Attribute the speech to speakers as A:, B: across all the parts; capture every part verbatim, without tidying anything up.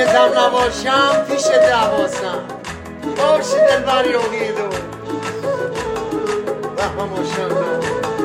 A: دم نباشم پیش دوازم باشی دلبر یوگیدو رحمه ماشالله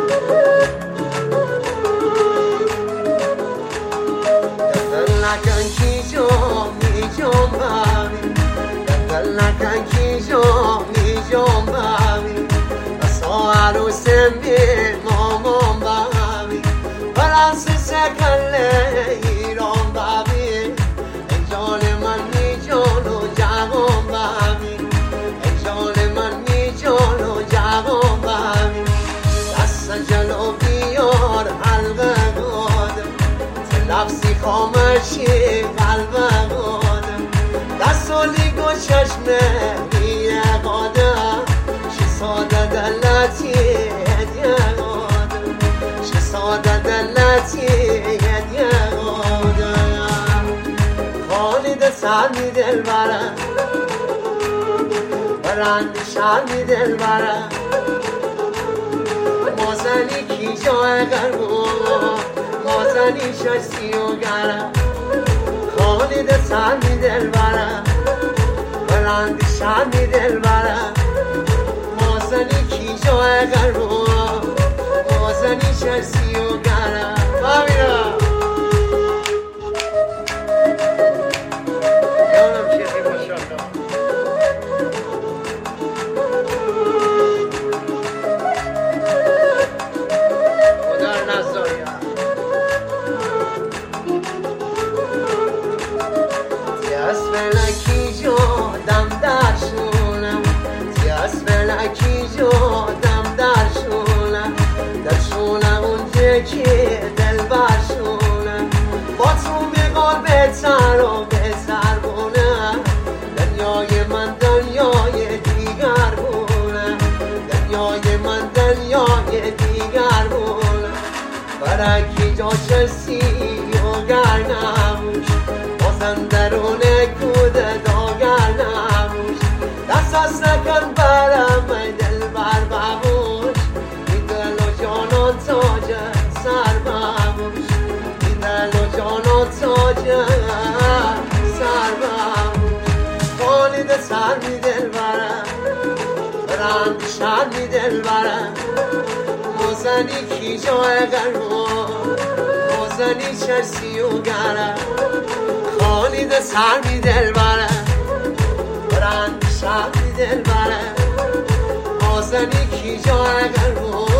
A: دل نکن کی جام می جام بمی دل نکن کی جام می جام بمی بسا عروسم می مامان بمی پرنس سکله ایران بمی ای جان من می جان و جوان بمی ای جان من می جان و جوان بمی دست جلو بیار حلقه گادم لفظی خامشی قلب قادم دست و لیگ و چشمه بیه قادم چی ساده دلتی هدیه قادم چی ساده دلتی هدیه قادم خالد سرمی دل برم برند شرمی دل برم مازنی کی جای قربون مازنی ششتی و گرم خالد سرمی دل برم بلندی شرمی دل برم مازنی کی جای قربون مازنی ششتی و گرم ببینم یادم شیخی ماشالله خدا نزایم فلکی جادم در شونم تیاس فلکی جادم در شونم در شونم اونجا که دل بر شونم با تو میقال بهتر و بهتر بونم دنیای من دنیای دیگر بونم دنیای من دنیای دیگر بونم برکی جا چسی و گر نموش بازم درونه کود داگر نموش دست از نکن برم ای دل بر بموش این دل و جان و تاج سر بموش این دل و جان و تاج سر بموش خالد سر می دل برم برند شر می دل برم موزنی کی جای قربون موزنی چرسی و گرم خالد سر می دل برم برند شر می دل برم مازنی کی جای قربون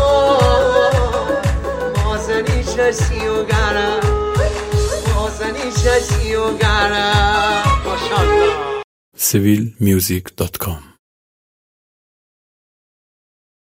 A: مازنی چرسی و گرم مازنی چرسی و گرم ماشالله
B: سیویل میوزیک دات کام